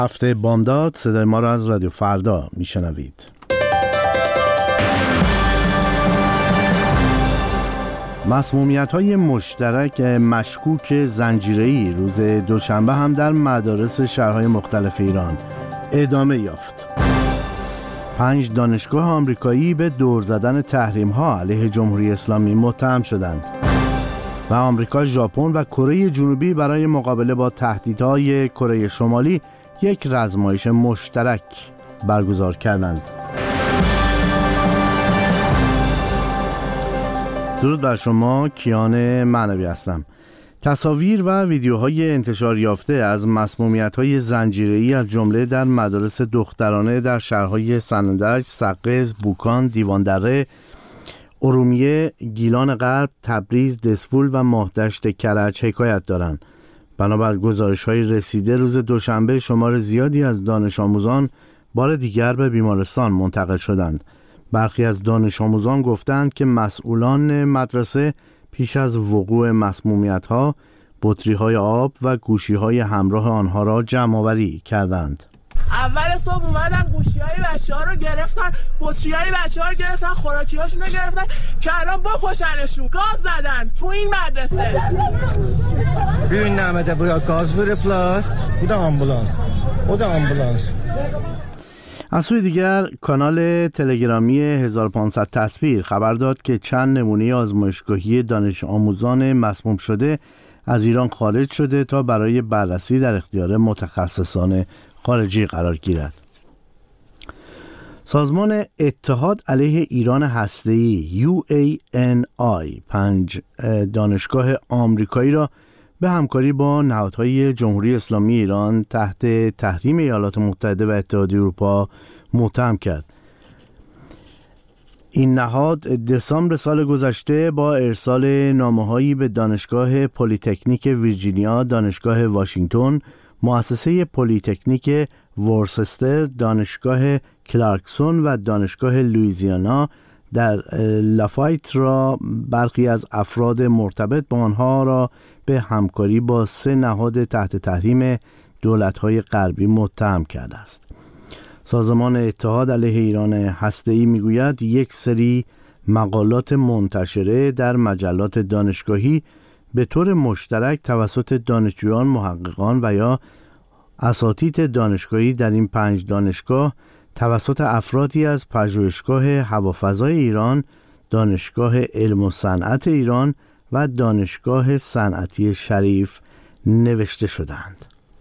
هفته بامداد، صدای ما را از رادیو فردا میشنوید. مسمومیت‌های مشترک مشکوک زنجیره‌ای روز دوشنبه هم در مدارس شهرهای مختلف ایران ادامه یافت. 5 دانشگاه آمریکایی به دور زدن تحریم‌ها علیه جمهوری اسلامی متهم شدند و آمریکا، ژاپن و کره جنوبی برای مقابله با تهدیدهای کره شمالی یک رزمایش مشترک برگزار کردند. درود بر شما، کیان معنوی هستم. تصاویر و ویدیوهای انتشار یافته از مسمومیت‌های زنجیره‌ای از جمله در مدارس دخترانه در شهرهای سنندج، سقز، بوکان، دیواندره، ارومیه، گیلان غرب، تبریز، دسفول و ماهدشت کرج حکایت دارند. بنابر گزارش‌های رسیده روز دوشنبه شمار زیادی از دانش آموزان بار دیگر به بیمارستان منتقل شدند. برخی از دانش آموزان گفتند که مسئولان مدرسه پیش از وقوع مسمومیت‌ها بطری‌های آب و گوشی‌های همراه آنها را جمع‌آوری کردند. اول صبح اومدن گوشی‌های بچه‌ها رو گرفتن، بطری‌های بچه‌ها رو گرفتن، خوراکی‌هاشون رو گرفتن که الان بکشنشون. گاز زدن تو این مدرسه. Bugün Nəhmətə buraya gaz veriblər. Bu da ambulans. O da ambulans. از سوی دیگر کانال تلگرامی 1500 تصویر خبر داد که چند نمونه آزمایشگاهی دانش آموزان مسموم شده از ایران خارج شده تا برای بررسی در اختیار متخصصان خارجی قرار گیرد. سازمان اتحاد علیه ایران هسته‌ای UANI 5 دانشگاه آمریکایی را به همکاری با نهادهای جمهوری اسلامی ایران تحت تحریم ایالات متحده و اتحادیه اروپا متهم کرد. این نهاد دسامبر سال گذشته با ارسال نامه‌هایی به دانشگاه پلی‌تکنیک ویرجینیا، دانشگاه واشنگتن، مؤسسه پلی‌تکنیک ورسستر، دانشگاه کلارکسون و دانشگاه لوئیزیانا در لافایت را برخی از افراد مرتبط با آنها را به همکاری با 3 نهاد تحت تحریم دولت‌های غربی متهم کرده است. سازمان اتحاد علیه ایران هسته‌ای میگوید یک سری مقالات منتشره در مجلات دانشگاهی به طور مشترک توسط دانشجویان، محققان و یا اساتید دانشگاهی در این 5 دانشگاه توسط افرادی از پژوهشگاه هوافضای ایران، دانشگاه علم و صنعت ایران و دانشگاه صنعتی شریف نوشته شدند.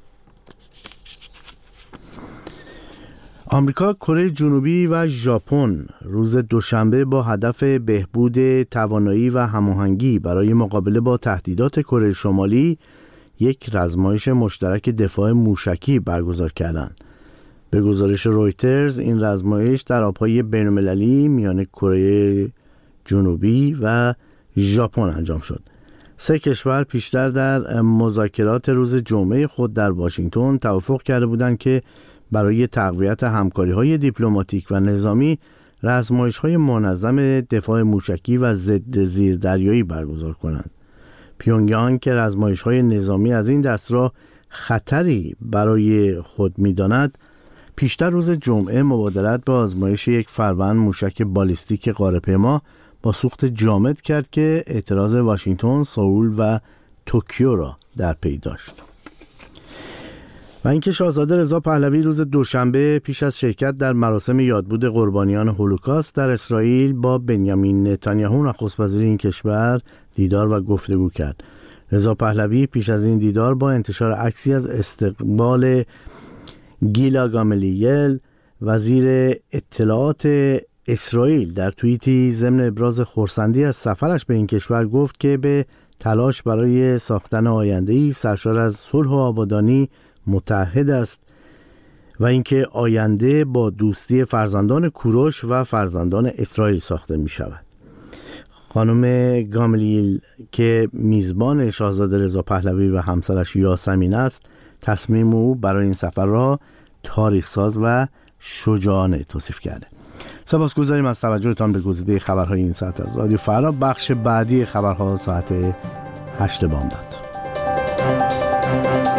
آمریکا، کره جنوبی و ژاپن روز دوشنبه با هدف بهبود توانایی و هماهنگی برای مقابله با تهدیدات کره شمالی یک رزمایش مشترک دفاع موشکی برگزار کردند. به گزارش رویترز این رزمایش در آبهای بین‌المللی میان کره جنوبی و ژاپن انجام شد. 3 کشور پیشتر در مذاکرات روز جمعه خود در واشنگتن توافق کرده بودند که برای تقویت همکاری‌های دیپلماتیک و نظامی رزمایش‌های منظم دفاع موشکی و ضد زیردریایی برگزار کنند. پیونگیانگ که رزمایش‌های نظامی از این دست را خطری برای خود می‌داند، پیشتر روز جمعه مبادرت به آزمایش یک فروند موشک بالیستیک قاره‌پیما با سوخت جامد کرد که اعتراض واشنگتن، سئول و توکیو را در پی داشت. و اینکه شاهزاده رضا پهلوی روز دوشنبه پیش از شرکت در مراسم یادبود قربانیان هولوکاست در اسرائیل با بنیامین نتانیاهو نخست وزیر این کشور دیدار و گفتگو کرد. رضا پهلوی پیش از این دیدار با انتشار عکسی از استقبال گیلا گاملیل وزیر اطلاعات اسرائیل در توییتی ضمن ابراز خرسندی از سفرش به این کشور گفت که به تلاش برای ساختن آینده‌ای سرشار از صلح و آبادانی متحد است و اینکه آینده با دوستی فرزندان کوروش و فرزندان اسرائیل ساخته می شود. خانم گاملیل که میزبان شاهزاده رضا پهلوی و همسرش یاسمین است، تصمیم او برای این سفر را تاریخ‌ساز و شجاعانه توصیف کرده. سپاسگزاریم از توجهتان به گزیده خبرهای این ساعت از رادیو فردا. بخش بعدی خبرها ساعت 8 بامداد.